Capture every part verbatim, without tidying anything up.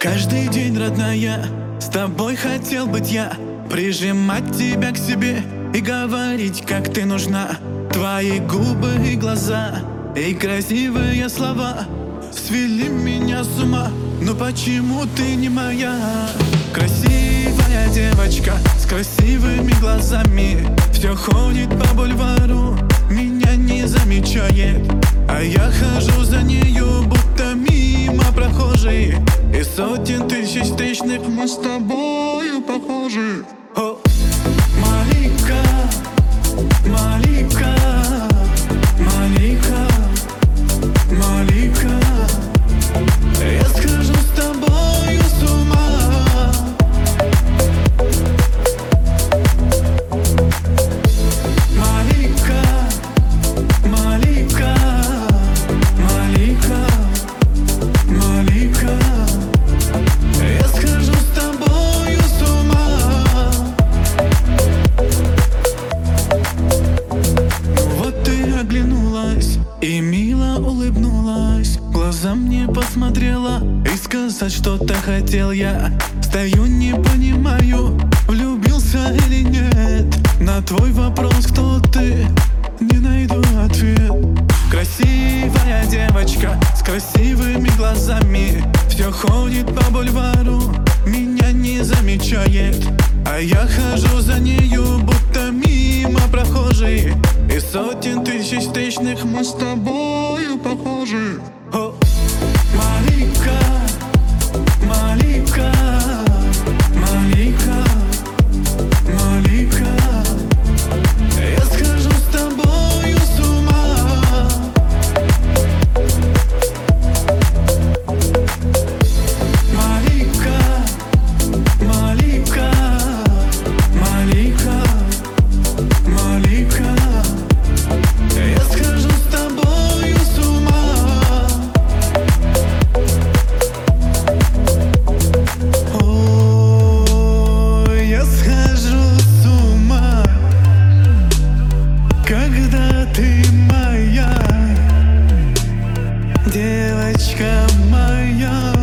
Каждый день, родная, с тобой хотел быть я, прижимать тебя к себе и говорить, как ты нужна. Твои губы и глаза и красивые слова свели меня с ума, но почему ты не моя? Красивая девочка с красивыми глазами все ходит по бульвару, меня не замечает, а я хожу за нею, будто мимо прохожий. И сотен тысяч встречных мы с тобою похожи. О, Малика, Малика, Малика, Малика, я схожу с тобою с ума. Малика, Малика, Малика, Малика, я схожу с тобою с ума. Вот ты оглянулась и мило улыбнулась, в глаза мне посмотрела и сказать что-то хотел я. Стою, не понимаю, влюбился или нет. На твой вопрос, кто ты, не найду ответ. Красивая девочка с красивыми глазами все ходит по бульвару, меня не замечает, а я хожу за нею, будто мимо прохожий. И сотен тысяч встречных мы с тобою похожи. О, Малика, Малика, Малика, Малика, я схожу с тобою с ума. Малика, Малика, Малика, Малика, я схожу с тобою с ума. Ой, я схожу с ума, когда ты моя, девочка моя.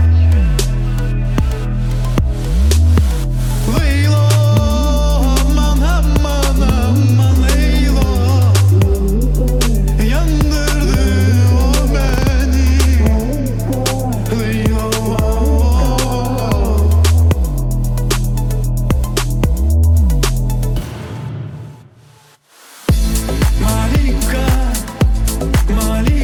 Лейло, мана, мана, малейло, яндырды о бeni. Лейло, Малика, Малика.